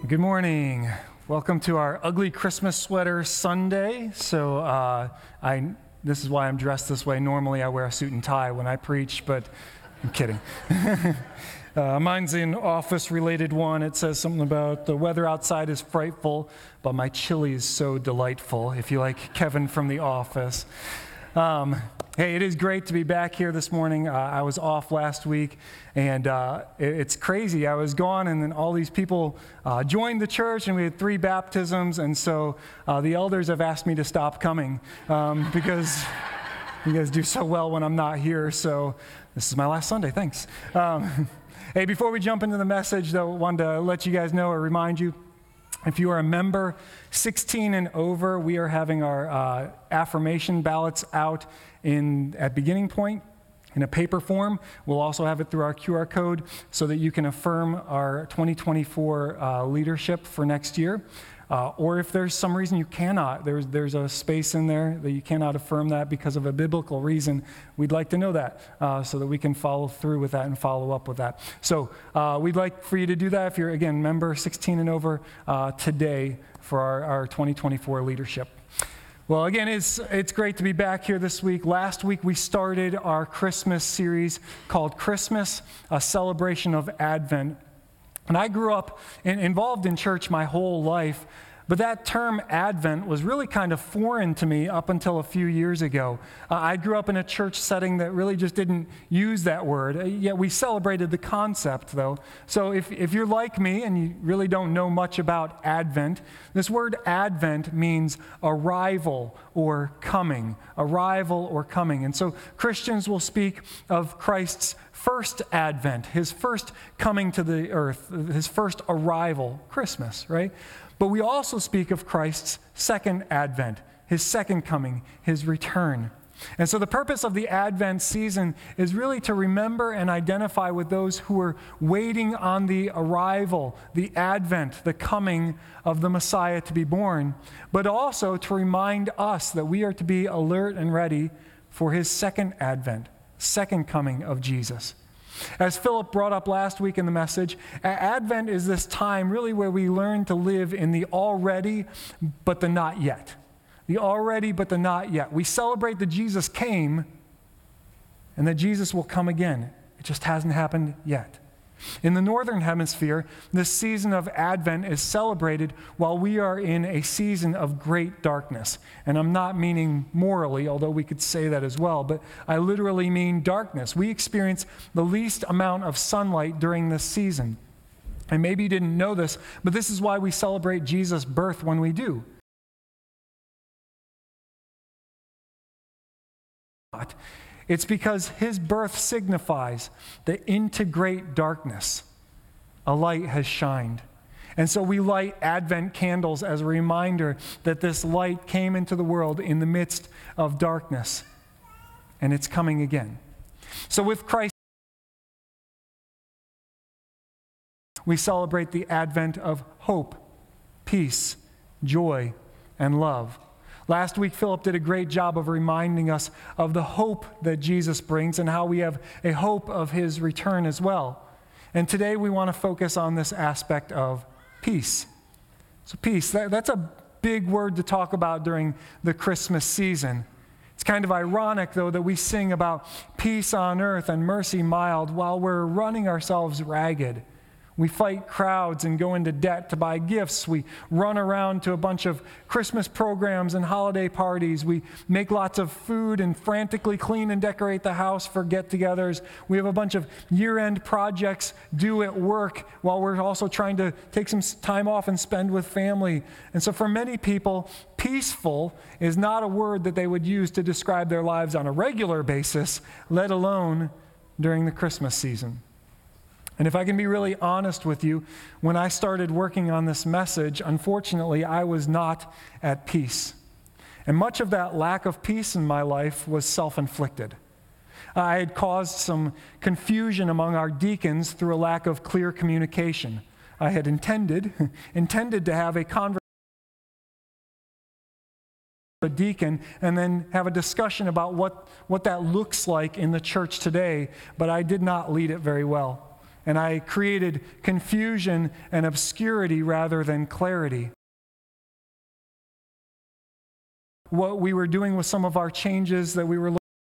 Good morning. Welcome to our ugly Christmas sweater Sunday. So this is why I'm dressed this way. Normally I wear a suit and tie when I preach, but I'm kidding. Mine's an office-related one. It says something about the weather outside is frightful, but my chili is so delightful, if you like Kevin from The Office. Hey, it is great to be back here this morning. I was off last week, and it's crazy. I was gone, and then all these people joined the church, and we had 3 baptisms, and so the elders have asked me to stop coming because you guys do so well when I'm not here, so this is my last Sunday. Thanks. Hey, before we jump into the message, though, I wanted to let you guys know or remind you, if you are a member 16 and over, we are having our affirmation ballots out at Beginning Point in a paper form. We'll also have it through our QR code so that you can affirm our 2024 leadership for next year. Or if there's some reason you cannot, there's a space in there that you cannot affirm that because of a biblical reason, we'd like to know that so that we can follow through with that and follow up with that. So we'd like for you to do that if you're, again, member 16 and over today for our 2024 leadership. Well, again, it's great to be back here this week. Last week we started our Christmas series called Christmas, a celebration of Advent. And I grew up involved in church my whole life, but that term Advent was really kind of foreign to me up until a few years ago. I grew up in a church setting that really just didn't use that word, yet we celebrated the concept, though. So if you're like me and you really don't know much about Advent, this word Advent means arrival or coming, arrival or coming. And so Christians will speak of Christ's first advent, his first coming to the earth, his first arrival, Christmas, right? But we also speak of Christ's second advent, his second coming, his return. And so the purpose of the Advent season is really to remember and identify with those who are waiting on the arrival, the advent, the coming of the Messiah to be born, but also to remind us that we are to be alert and ready for his second advent, second coming of Jesus. As Philip brought up last week in the message, Advent is this time really where we learn to live in the already but the not yet. The already but the not yet. We celebrate that Jesus came and that Jesus will come again. It just hasn't happened yet. In the Northern Hemisphere, this season of Advent is celebrated while we are in a season of great darkness. And I'm not meaning morally, although we could say that as well, but I literally mean darkness. We experience the least amount of sunlight during this season. And maybe you didn't know this, but this is why we celebrate Jesus' birth when we do. It's because his birth signifies that into great darkness, a light has shined. And so we light Advent candles as a reminder that this light came into the world in the midst of darkness, and it's coming again. So with Christ, we celebrate the advent of hope, peace, joy, and love. Last week, Philip did a great job of reminding us of the hope that Jesus brings and how we have a hope of his return as well. And today we want to focus on this aspect of peace. So peace, that's a big word to talk about during the Christmas season. It's kind of ironic, though, that we sing about peace on earth and mercy mild while we're running ourselves ragged. We fight crowds and go into debt to buy gifts. We run around to a bunch of Christmas programs and holiday parties. We make lots of food and frantically clean and decorate the house for get-togethers. We have a bunch of year-end projects due at work while we're also trying to take some time off and spend with family. And so for many people, peaceful is not a word that they would use to describe their lives on a regular basis, let alone during the Christmas season. And if I can be really honest with you, when I started working on this message, unfortunately, I was not at peace. And much of that lack of peace in my life was self-inflicted. I had caused some confusion among our deacons through a lack of clear communication. I had intended to have a conversation with a deacon and then have a discussion about what that looks like in the church today, but I did not lead it very well. and I created confusion and obscurity rather than clarity. What we were doing with some of our changes that we were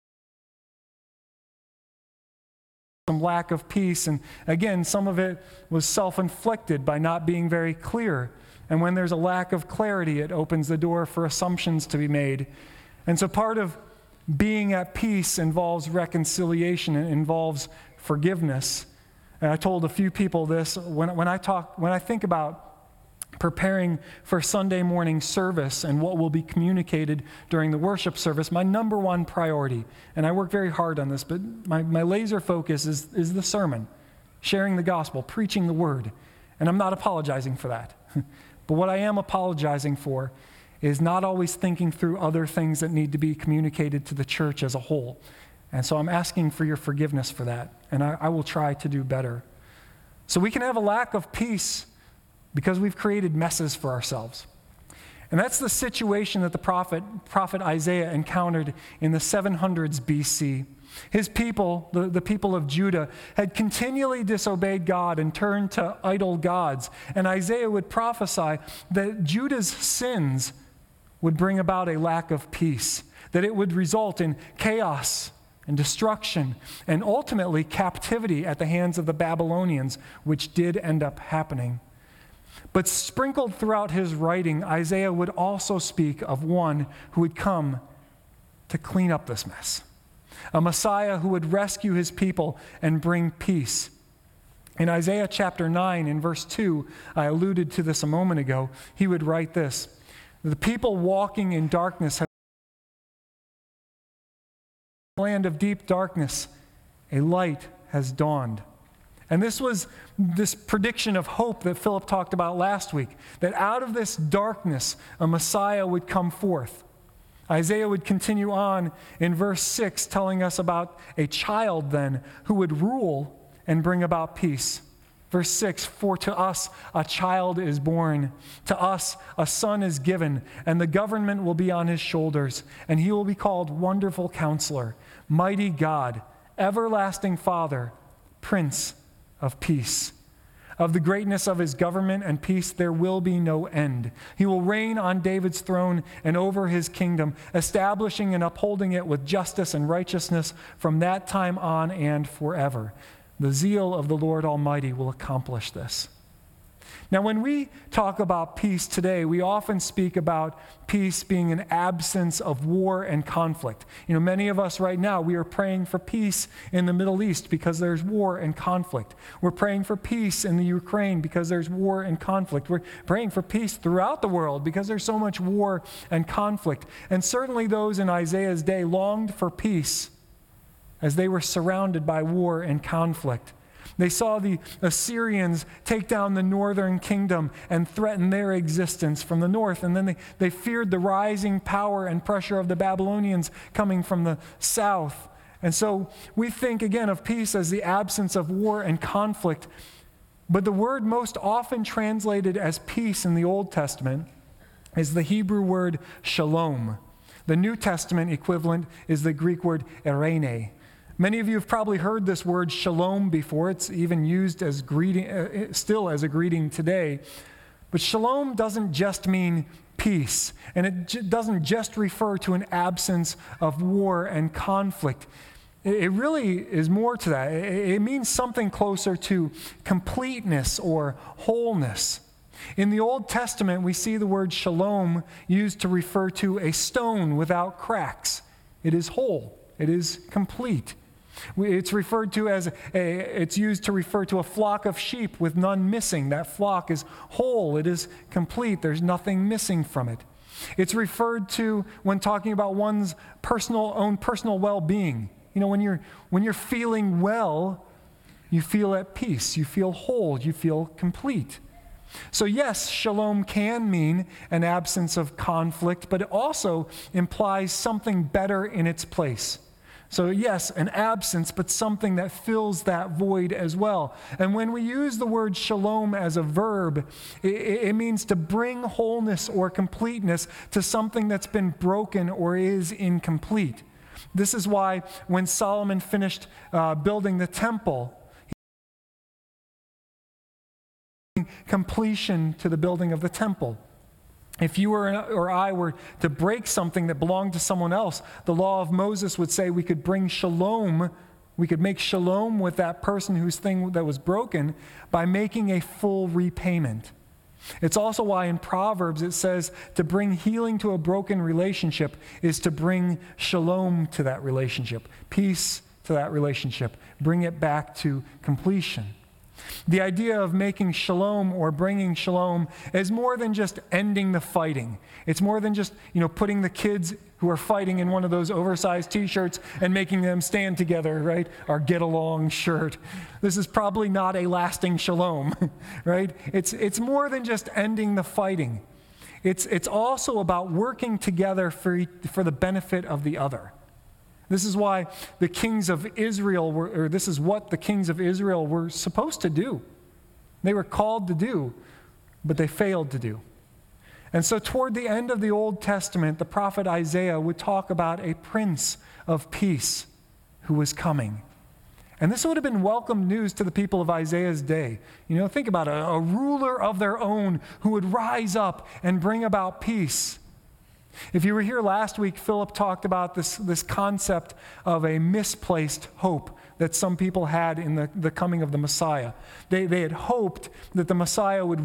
some lack of peace, and again, some of it was self-inflicted by not being very clear. And when there's a lack of clarity, it opens the door for assumptions to be made. And so part of being at peace involves reconciliation, it involves forgiveness. And I told a few people this, when I think about preparing for Sunday morning service and what will be communicated during the worship service, my number one priority, and I work very hard on this, but my laser focus is the sermon, sharing the gospel, preaching the word. And I'm not apologizing for that. But what I am apologizing for is not always thinking through other things that need to be communicated to the church as a whole. And so I'm asking for your forgiveness for that, and I will try to do better. So we can have a lack of peace because we've created messes for ourselves. And that's the situation that the prophet Isaiah encountered in the 700s BC. His people, the people of Judah, had continually disobeyed God and turned to idol gods. And Isaiah would prophesy that Judah's sins would bring about a lack of peace, that it would result in chaos and destruction and ultimately captivity at the hands of the Babylonians, which did end up happening. But sprinkled throughout his writing, Isaiah would also speak of one who would come to clean up this mess. A Messiah who would rescue his people and bring peace. In Isaiah chapter 9, in verse 2, I alluded to this a moment ago, he would write this: "The people walking in darkness have a land of deep darkness, a light has dawned." And this was this prediction of hope that Philip talked about last week, that out of this darkness, a Messiah would come forth. Isaiah would continue on in verse 6, telling us about a child then who would rule and bring about peace. Verse 6, "For to us a child is born, to us a son is given, and the government will be on his shoulders, and he will be called Wonderful Counselor, Mighty God, Everlasting Father, Prince of Peace. Of the greatness of his government and peace there will be no end. He will reign on David's throne and over his kingdom, establishing and upholding it with justice and righteousness from that time on and forever. The zeal of the Lord Almighty will accomplish this." Now, when we talk about peace today, we often speak about peace being an absence of war and conflict. You know, many of us right now, we are praying for peace in the Middle East because there's war and conflict. We're praying for peace in the Ukraine because there's war and conflict. We're praying for peace throughout the world because there's so much war and conflict. And certainly those in Isaiah's day longed for peace as they were surrounded by war and conflict. They saw the Assyrians take down the northern kingdom and threaten their existence from the north. And then they feared the rising power and pressure of the Babylonians coming from the south. And so we think again of peace as the absence of war and conflict. But the word most often translated as peace in the Old Testament is the Hebrew word shalom. The New Testament equivalent is the Greek word eirene. Many of you have probably heard this word shalom before. It's even used as greeting, still as a greeting today. But shalom doesn't just mean peace, and it doesn't just refer to an absence of war and conflict. It really is more to that. It means something closer to completeness or wholeness. In the Old Testament, we see the word shalom used to refer to a stone without cracks. It is whole. It is complete. It's used to refer to a flock of sheep with none missing. That flock is whole. It is complete. There's nothing missing from it. It's referred to when talking about one's own personal well-being. You know, when you're feeling well, you feel at peace. You feel whole. You feel complete. So yes, shalom can mean an absence of conflict, but it also implies something better in its place. So yes, an absence, but something that fills that void as well. And when we use the word shalom as a verb, it means to bring wholeness or completeness to something that's been broken or is incomplete. This is why when Solomon finished building the temple, completion to the building of the temple. If you or I were to break something that belonged to someone else, the law of Moses would say we could bring shalom, we could make shalom with that person whose thing that was broken by making a full repayment. It's also why in Proverbs it says to bring healing to a broken relationship is to bring shalom to that relationship, peace to that relationship, bring it back to completion. The idea of making shalom or bringing shalom is more than just ending the fighting. It's more than just, putting the kids who are fighting in one of those oversized t-shirts and making them stand together, right? Our get along shirt. This is probably not a lasting shalom, right? It's more than just ending the fighting. It's also about working together for the benefit of the other. This is why the kings of Israel this is what the kings of Israel were supposed to do. They were called to do, but they failed to do. And so toward the end of the Old Testament, the prophet Isaiah would talk about a prince of peace who was coming. And this would have been welcome news to the people of Isaiah's day. Think about it, a ruler of their own who would rise up and bring about peace. If you were here last week, Philip talked about this concept of a misplaced hope that some people had in the coming of the Messiah. They had hoped that the Messiah would.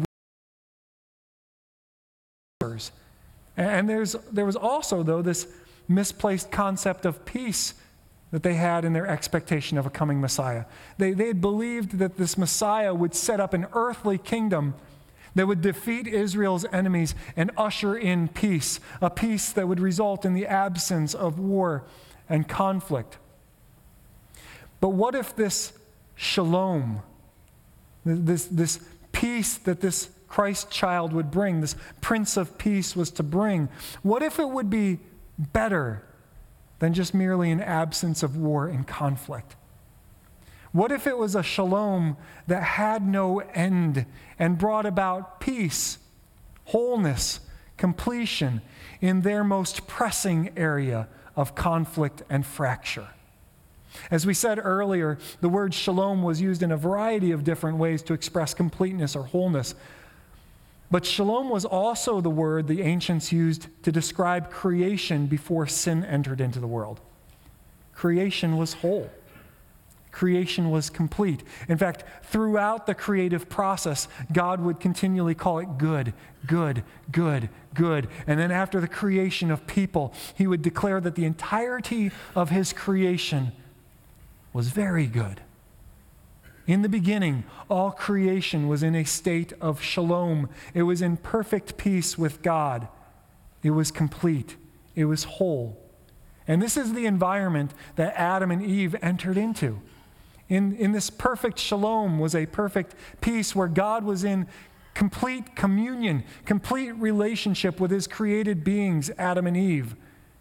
And there was also, though, this misplaced concept of peace that they had in their expectation of a coming Messiah. They had believed that this Messiah would set up an earthly kingdom that would defeat Israel's enemies and usher in peace, a peace that would result in the absence of war and conflict. But what if this shalom, this peace that this Christ child would bring, this Prince of Peace was to bring, what if it would be better than just merely an absence of war and conflict? What if it was a shalom that had no end and brought about peace, wholeness, completion in their most pressing area of conflict and fracture? As we said earlier, the word shalom was used in a variety of different ways to express completeness or wholeness. But shalom was also the word the ancients used to describe creation before sin entered into the world. Creation was whole. Creation was complete. In fact, throughout the creative process, God would continually call it good, good, good, good. And then after the creation of people, he would declare that the entirety of his creation was very good. In the beginning, all creation was in a state of shalom. It was in perfect peace with God. It was complete. It was whole. And this is the environment that Adam and Eve entered into. In this perfect shalom was a perfect peace where God was in complete communion, complete relationship with his created beings, Adam and Eve.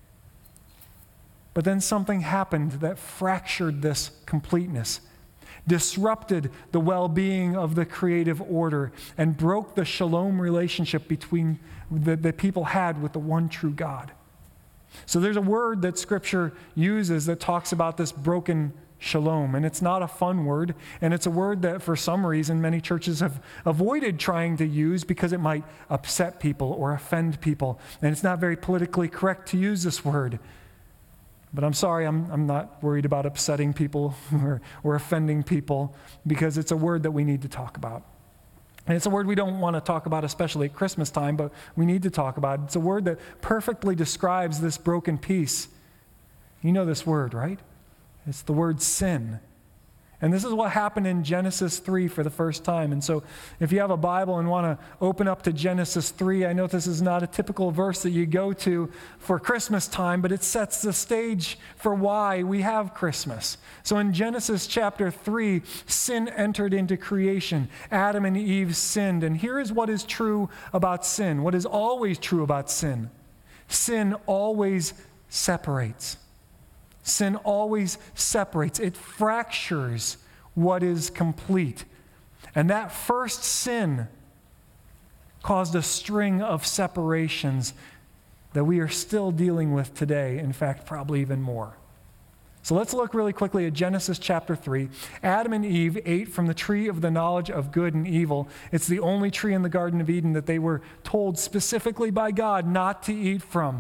But then something happened that fractured this completeness, disrupted the well-being of the creative order, and broke the shalom relationship between that people had with the one true God. So there's a word that Scripture uses that talks about this broken shalom, and it's not a fun word, and it's a word that for some reason many churches have avoided trying to use because it might upset people or offend people, and it's not very politically correct to use this word. But I'm sorry, I'm not worried about upsetting people or offending people, because it's a word that we need to talk about. And it's a word we don't want to talk about, especially at Christmas time, but we need to talk about it. It's a word that perfectly describes this broken peace. You know this word, right? It's the word sin. And this is what happened in Genesis 3 for the first time. And so if you have a Bible and want to open up to Genesis 3, I know this is not a typical verse that you go to for Christmas time, but it sets the stage for why we have Christmas. So in Genesis chapter 3, sin entered into creation. Adam and Eve sinned. And here is what is true about sin, what is always true about sin. Sin always separates. Sin always separates. It fractures what is complete. And that first sin caused a string of separations that we are still dealing with today. In fact, probably even more. So let's look really quickly at Genesis chapter 3. Adam and Eve ate from the tree of the knowledge of good and evil. It's the only tree in the Garden of Eden that they were told specifically by God not to eat from.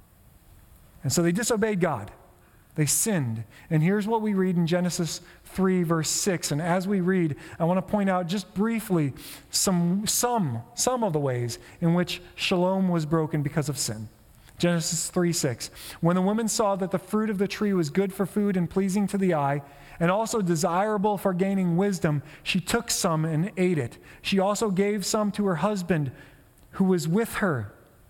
And so they disobeyed God. They sinned. And here's what we read in Genesis 3, verse 6. And as we read, I want to point out just briefly some of the ways in which shalom was broken because of sin. Genesis 3:6. When the woman saw that the fruit of the tree was good for food and pleasing to the eye, and also desirable for gaining wisdom, she took some and ate it. She also gave some to her husband who was with her.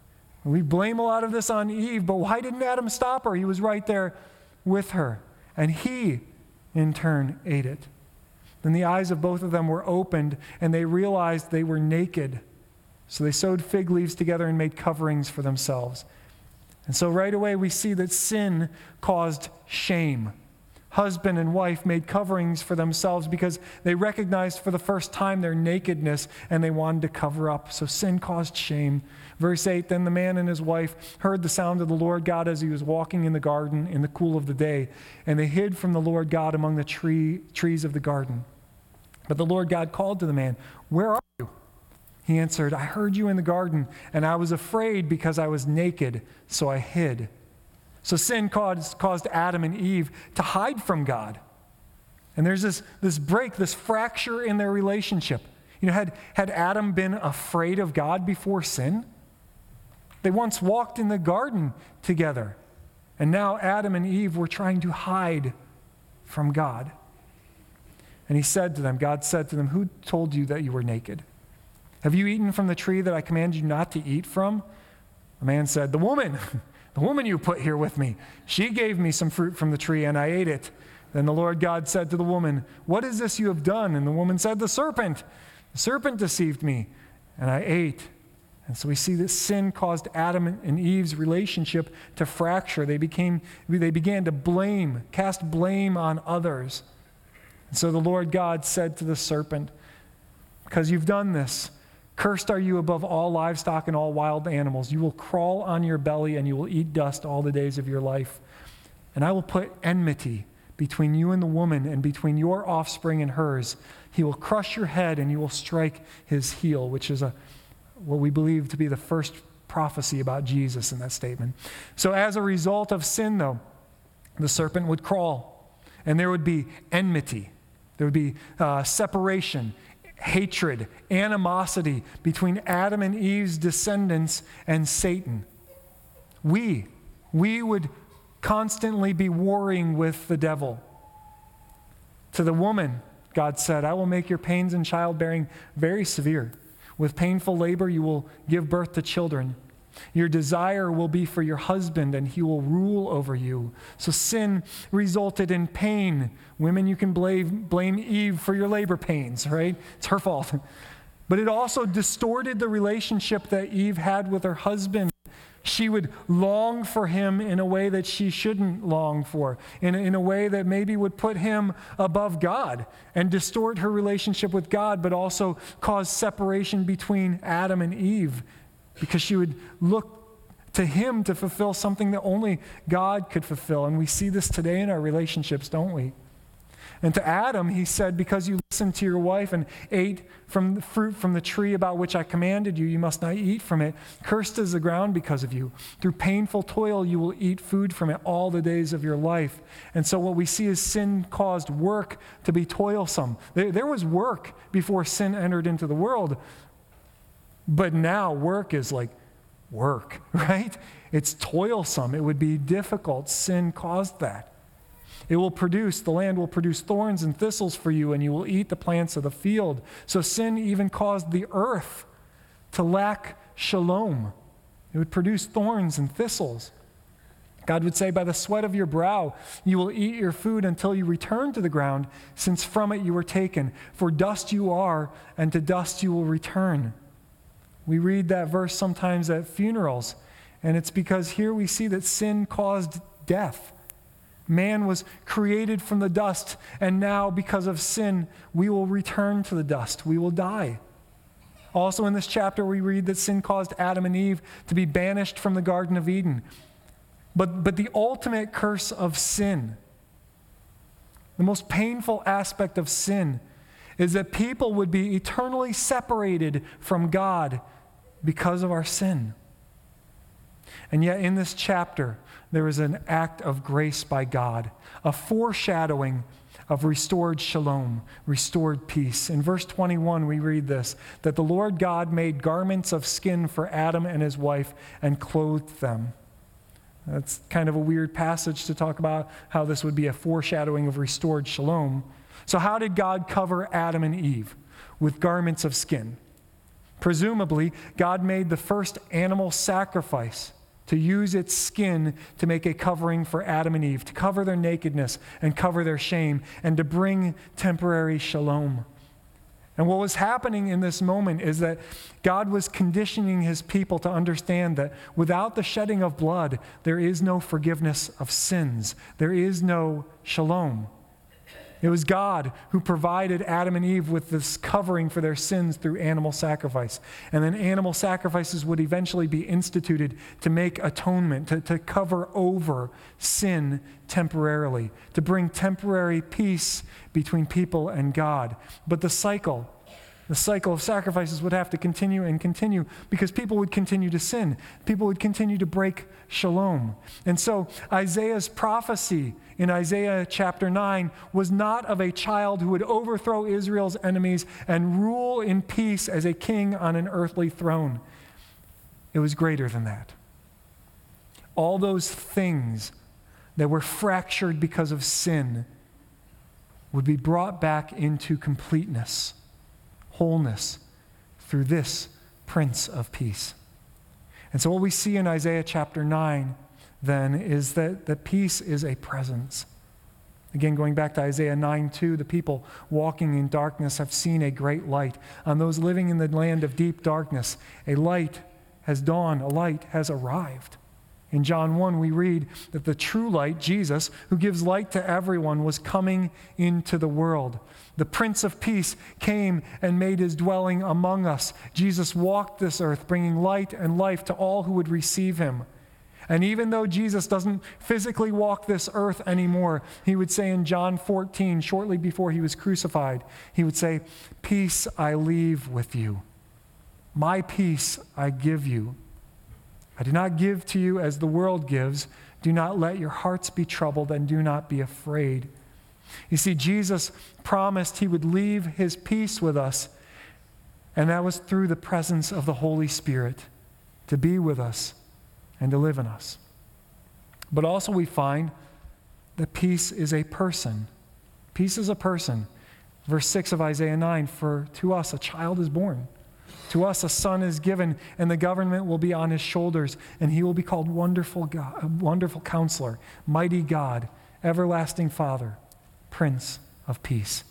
We blame a lot of this on Eve, but why didn't Adam stop her? He was right there with her. And he, in turn, ate it. Then the eyes of both of them were opened, and they realized they were naked. So they sewed fig leaves together and made coverings for themselves. And so right away we see that sin caused shame. Husband and wife made coverings for themselves because they recognized for the first time their nakedness and they wanted to cover up. So sin caused shame. Verse 8, then the man and his wife heard the sound of the Lord God as he was walking in the garden in the cool of the day, and they hid from the Lord God among the trees of the garden. But the Lord God called to the man, where are you? He answered, I heard you in the garden, and I was afraid because I was naked, so I hid. So sin caused Adam and Eve to hide from God. And there's this break, this fracture in their relationship. You know, had Adam been afraid of God before sin? They once walked in the garden together. And now Adam and Eve were trying to hide from God. And he said to them, God said to them, who told you that you were naked? Have you eaten from the tree that I commanded you not to eat from? The man said, the woman you put here with me, she gave me some fruit from the tree and I ate it. Then the Lord God said to the woman, what is this you have done? And the woman said, the serpent deceived me and I ate. And so we see that sin caused Adam and Eve's relationship to fracture. They began to cast blame on others. And so the Lord God said to the serpent, because you've done this, cursed are you above all livestock and all wild animals. You will crawl on your belly and you will eat dust all the days of your life. And I will put enmity between you and the woman and between your offspring and hers. He will crush your head and you will strike his heel, which is what we believe to be the first prophecy about Jesus in that statement. So as a result of sin, though, the serpent would crawl and there would be enmity. There would be separation, hatred, animosity between Adam and Eve's descendants and Satan. We would constantly be warring with the devil. To the woman, God said, I will make your pains in childbearing very severe. With painful labor you will give birth to children. Your desire will be for your husband, and he will rule over you. So sin resulted in pain. Women, you can blame Eve for your labor pains, right? It's her fault. But it also distorted the relationship that Eve had with her husband. She would long for him in a way that she shouldn't long for, in a way that maybe would put him above God and distort her relationship with God, but also cause separation between Adam and Eve, because she would look to him to fulfill something that only God could fulfill. And we see this today in our relationships, don't we? And to Adam, he said, because you listened to your wife and ate from the fruit from the tree about which I commanded you, you must not eat from it. Cursed is the ground because of you. Through painful toil, you will eat food from it all the days of your life. And so what we see is sin caused work to be toilsome. There was work before sin entered into the world. But now work is like work, right? It's toilsome. It would be difficult. Sin caused that. The land will produce thorns and thistles for you, and you will eat the plants of the field. So sin even caused the earth to lack shalom. It would produce thorns and thistles. God would say, by the sweat of your brow, you will eat your food until you return to the ground, since from it you were taken. For dust you are, and to dust you will return. We read that verse sometimes at funerals, and it's because here we see that sin caused death. Man was created from the dust, and now because of sin, we will return to the dust. We will die. Also in this chapter, we read that sin caused Adam and Eve to be banished from the Garden of Eden. But the ultimate curse of sin The most painful aspect of sin is that people would be eternally separated from God because of our sin. And yet in this chapter, there is an act of grace by God, a foreshadowing of restored shalom, restored peace. In verse 21, we read this, that the Lord God made garments of skin for Adam and his wife and clothed them. That's kind of a weird passage to talk about how this would be a foreshadowing of restored shalom. So how did God cover Adam and Eve? With garments of skin. Presumably, God made the first animal sacrifice to use its skin to make a covering for Adam and Eve, to cover their nakedness and cover their shame, and to bring temporary shalom. And what was happening in this moment is that God was conditioning his people to understand that without the shedding of blood, there is no forgiveness of sins. There is no shalom. It was God who provided Adam and Eve with this covering for their sins through animal sacrifice. And then animal sacrifices would eventually be instituted to make atonement, to cover over sin temporarily, to bring temporary peace between people and God. But the cycle of sacrifices would have to continue and continue because people would continue to sin. People would continue to break shalom. And so Isaiah's prophecy in Isaiah chapter 9 was not of a child who would overthrow Israel's enemies and rule in peace as a king on an earthly throne. It was greater than that. All those things that were fractured because of sin would be brought back into completeness, wholeness, through this Prince of Peace. And so what we see in Isaiah chapter 9 then is that peace is a presence. Again, going back to Isaiah 9:2, the people walking in darkness have seen a great light. On those living in the land of deep darkness, a light has dawned, a light has arrived. In John 1, we read that the true light, Jesus, who gives light to everyone, was coming into the world. The Prince of Peace came and made his dwelling among us. Jesus walked this earth, bringing light and life to all who would receive him. And even though Jesus doesn't physically walk this earth anymore, he would say in John 14, shortly before he was crucified, he would say, "Peace I leave with you. My peace I give you. I do not give to you as the world gives. Do not let your hearts be troubled and do not be afraid." You see, Jesus promised he would leave his peace with us, and that was through the presence of the Holy Spirit to be with us and to live in us. But also we find that peace is a person. Peace is a person. Verse 6 of Isaiah 9, "For to us a child is born. To us a son is given, and the government will be on his shoulders, and he will be called Wonderful God, Wonderful Counselor, Mighty God, Everlasting Father, Prince of Peace."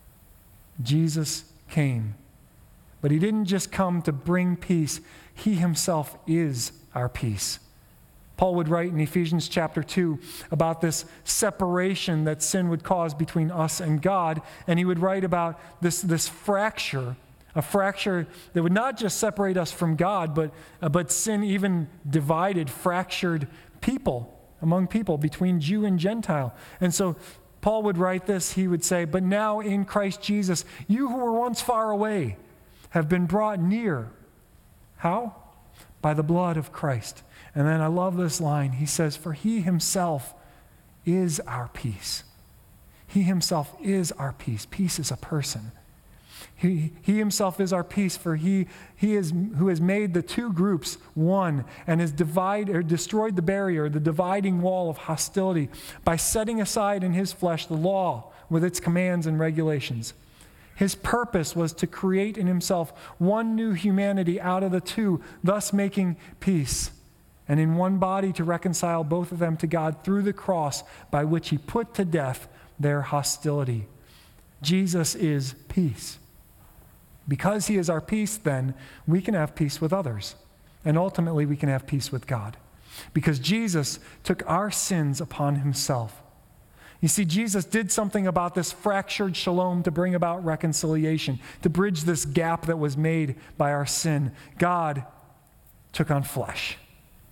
Jesus came, but he didn't just come to bring peace. He himself is our peace. Paul would write in Ephesians chapter 2 about this separation that sin would cause between us and God, and he would write about this fracture, a fracture that would not just separate us from God, but sin even divided, fractured people, among people, between Jew and Gentile. And so Paul would write this, he would say, "But now in Christ Jesus, you who were once far away have been brought near." How? By the blood of Christ. And then I love this line. He says, "For he himself is our peace." He himself is our peace. Peace is a person. He himself is our peace, for he is who has made the two groups one and has destroyed the barrier, the dividing wall of hostility by setting aside in his flesh the law with its commands and regulations. His purpose was to create in himself one new humanity out of the two, thus making peace, and in one body to reconcile both of them to God through the cross by which he put to death their hostility. Jesus is peace. Because he is our peace, then, we can have peace with others. And ultimately, we can have peace with God. Because Jesus took our sins upon himself. You see, Jesus did something about this fractured shalom to bring about reconciliation, to bridge this gap that was made by our sin. God took on flesh.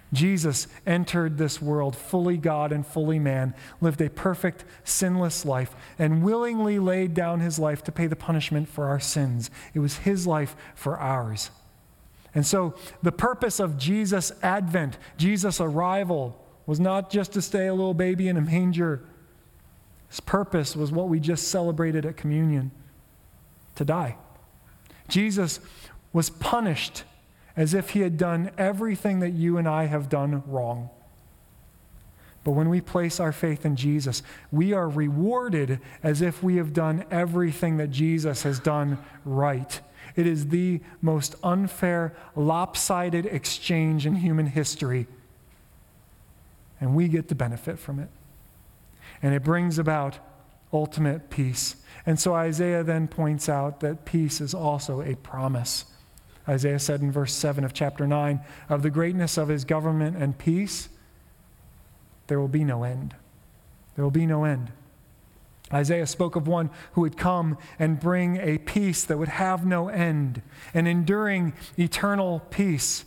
Jesus entered this world fully God and fully man, lived a perfect, sinless life, and willingly laid down his life to pay the punishment for our sins. It was his life for ours. And so the purpose of Jesus' advent, Jesus' arrival, was not just to stay a little baby in a manger. His purpose was what we just celebrated at communion, to die. Jesus was punished as if he had done everything that you and I have done wrong. But when we place our faith in Jesus, we are rewarded as if we have done everything that Jesus has done right. It is the most unfair, lopsided exchange in human history. And we get to benefit from it. And it brings about ultimate peace. And so Isaiah then points out that peace is also a promise. Isaiah said in verse 7 of chapter 9, of the greatness of his government and peace, there will be no end. There will be no end. Isaiah spoke of one who would come and bring a peace that would have no end, an enduring eternal peace.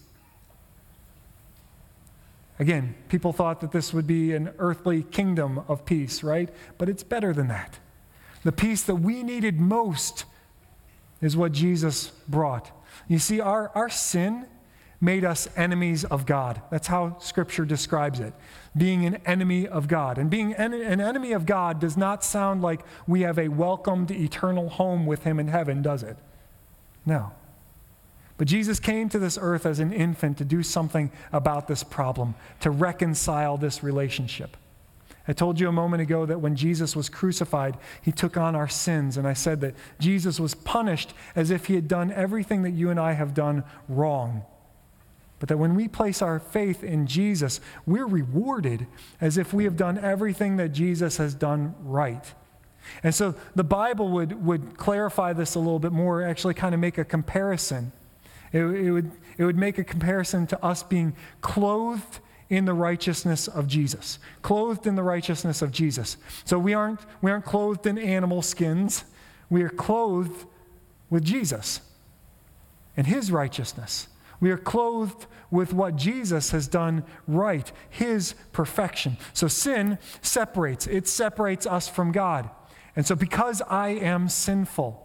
Again, people thought that this would be an earthly kingdom of peace, right? But it's better than that. The peace that we needed most is what Jesus brought. You see, our sin made us enemies of God. That's how Scripture describes it, being an enemy of God. And being an enemy of God does not sound like we have a welcomed eternal home with him in heaven, does it? No. But Jesus came to this earth as an infant to do something about this problem, to reconcile this relationship. I told you a moment ago that when Jesus was crucified, he took on our sins. And I said that Jesus was punished as if he had done everything that you and I have done wrong. But that when we place our faith in Jesus, we're rewarded as if we have done everything that Jesus has done right. And so the Bible would clarify this a little bit more, actually kind of make a comparison. It would make a comparison to us being clothed in the righteousness of Jesus. Clothed in the righteousness of Jesus. So we aren't clothed in animal skins. We are clothed with Jesus and his righteousness. We are clothed with what Jesus has done right, his perfection. So sin separates. It separates us from God. And so because I am sinful,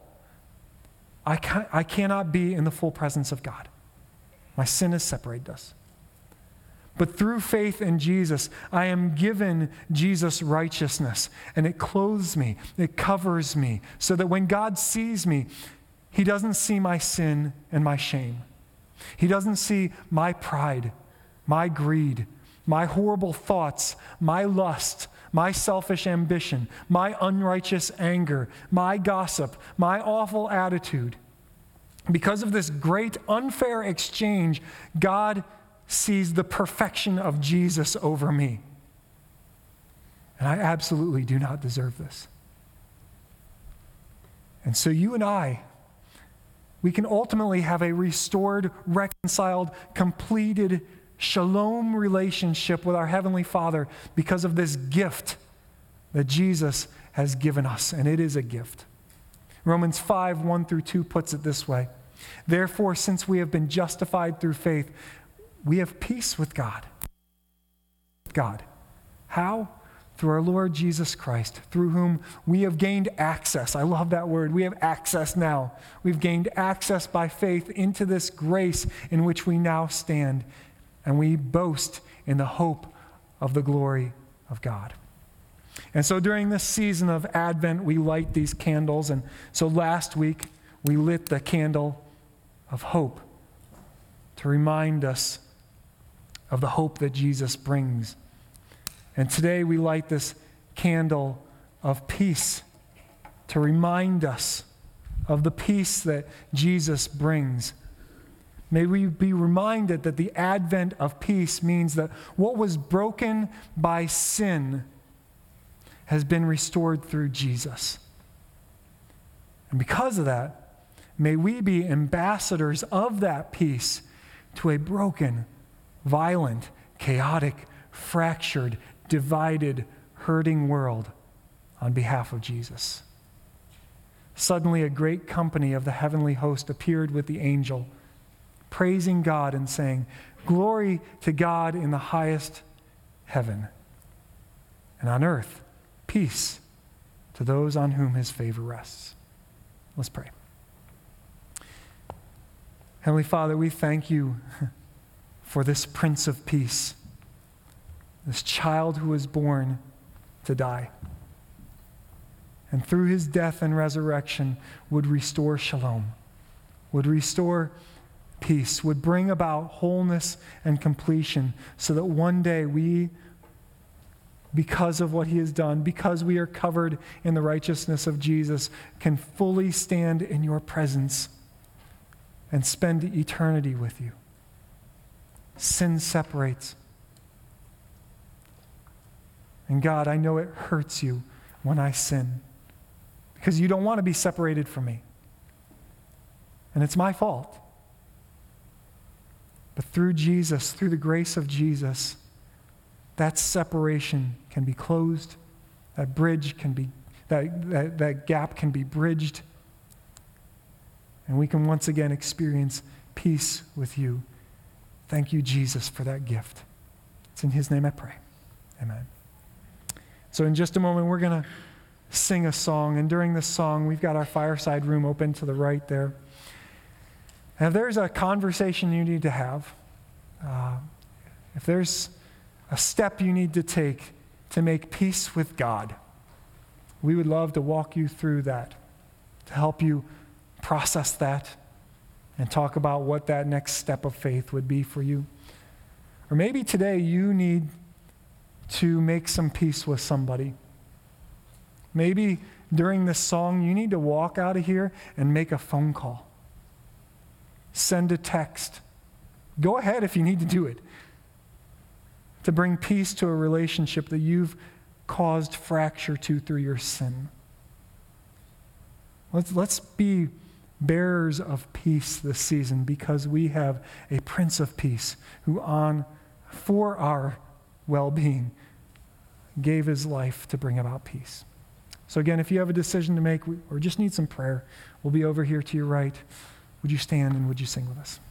I cannot be in the full presence of God. My sin has separated us. But through faith in Jesus, I am given Jesus' righteousness, and it clothes me, it covers me, so that when God sees me, he doesn't see my sin and my shame. He doesn't see my pride, my greed, my horrible thoughts, my lust, my selfish ambition, my unrighteous anger, my gossip, my awful attitude. Because of this great unfair exchange, God sees the perfection of Jesus over me. And I absolutely do not deserve this. And so you and I, we can ultimately have a restored, reconciled, completed shalom relationship with our Heavenly Father because of this gift that Jesus has given us. And it is a gift. Romans 5, 1 through 2 puts it this way. Therefore, since we have been justified through faith, we have peace with God. How? Through our Lord Jesus Christ, through whom we have gained access. I love that word. We have access now. We've gained access by faith into this grace in which we now stand, and we boast in the hope of the glory of God. And so during this season of Advent, we light these candles. And so last week, we lit the candle of hope to remind us of the hope that Jesus brings. And today we light this candle of peace to remind us of the peace that Jesus brings. May we be reminded that the advent of peace means that what was broken by sin has been restored through Jesus. And because of that, may we be ambassadors of that peace to a broken, violent, chaotic, fractured, divided, hurting world on behalf of Jesus. Suddenly, a great company of the heavenly host appeared with the angel, praising God and saying, "Glory to God in the highest heaven, and on earth, peace to those on whom his favor rests." Let's pray. Heavenly Father, we thank you for this Prince of Peace, this child who was born to die, and through his death and resurrection would restore shalom, would restore peace, would bring about wholeness and completion, so that one day we, because of what he has done, because we are covered in the righteousness of Jesus, can fully stand in your presence and spend eternity with you. Sin separates. And God, I know it hurts you when I sin, because you don't want to be separated from me. And it's my fault. But through Jesus, through the grace of Jesus, that separation can be closed. That bridge can be, that gap can be bridged. And we can once again experience peace with you. Thank you, Jesus, for that gift. It's in his name I pray. Amen. So in just a moment, we're going to sing a song. And during this song, we've got our fireside room open to the right there. And if there's a conversation you need to have, if there's a step you need to take to make peace with God, we would love to walk you through that, to help you process that and talk about what that next step of faith would be for you. Or maybe today you need to make some peace with somebody. Maybe during this song you need to walk out of here and make a phone call. Send a text. Go ahead if you need to do it, to bring peace to a relationship that you've caused fracture to through your sin. Let's be bearers of peace this season, because we have a Prince of Peace who, for our well-being, gave his life to bring about peace. So again, if you have a decision to make or just need some prayer, we'll be over here to your right. Would you stand and would you sing with us?